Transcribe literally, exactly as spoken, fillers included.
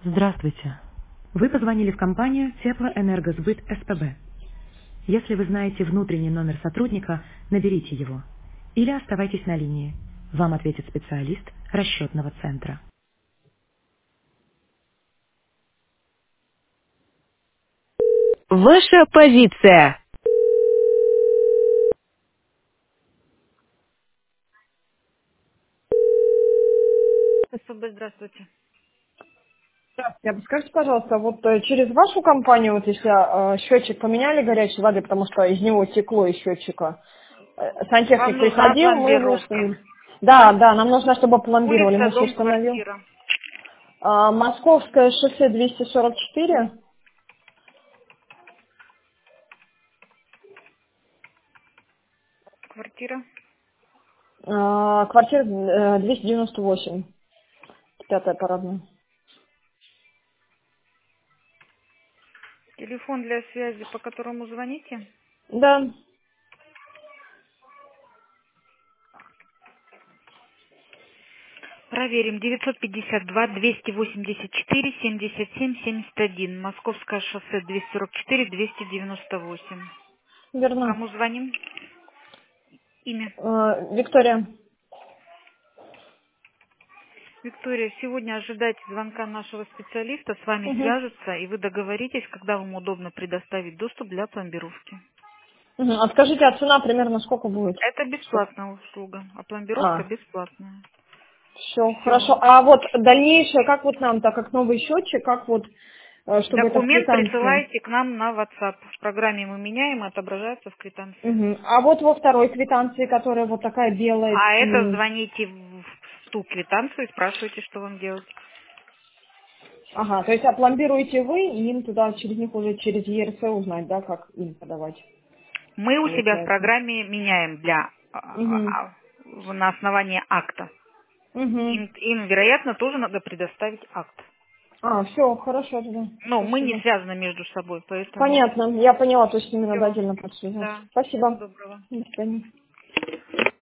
Здравствуйте. Вы позвонили в компанию Теплоэнергосбыт СПБ. Если вы знаете внутренний номер сотрудника, наберите его. Или оставайтесь на линии. Вам ответит специалист расчетного центра. Ваша позиция. СПБ, здравствуйте. Здравствуйте. А подскажите, пожалуйста, вот э, через вашу компанию, вот если э, счетчик поменяли горячей воды, потому что из него текло из счетчика, э, Вам сантехник нужна приходил, мы его пломбировка. установили. Да, Да? да, нам нужно, чтобы пломбировали, Улица, муж дом, установил. квартира. А, Московское шоссе двести сорок четыре, Квартира. а, квартира э, двести девяносто восемь, пятая парадная. Телефон для связи, по которому звоните. Да, Проверим. девятьсот пятьдесят два двести восемьдесят четыре семьдесят семь семьдесят один. Московское шоссе двести сорок четыре двести девяносто восемь. верно. Кому звоним? Имя. Э, Виктория. Виктория, сегодня ожидайте звонка нашего специалиста, с вами Мгм. свяжутся, и вы договоритесь, когда вам удобно предоставить доступ для пломбировки. Мгм. А скажите, а цена примерно сколько будет? Это Чтоб- бесплатная услуга, а пломбировка А, бесплатная. все, Все. хорошо. А вот дальнейшее, как вот нам, так как новый счетчик, как вот, э, чтобы это в Документ квитанции? присылайте к нам на WhatsApp. В программе мы меняем, и отображается в квитанции. Мгм. А вот во второй квитанции, которая вот такая белая, А это м, звоните в ту квитанцию и спрашивайте, что вам делать. ага, то есть опломбируете вы, и им туда через них уже через Е Р С узнать, да, как им подавать, Мы у себя в получается. программе меняем для а, Угу. а, а, на основании акта. Угу. Им, им, вероятно, тоже надо предоставить акт. А, все, хорошо тогда. Но мы не Спасибо. связаны между собой, поэтому Понятно, я поняла, то есть с ними надо все. отдельно подсвязаться. Да, всего Спасибо. доброго. До свидания.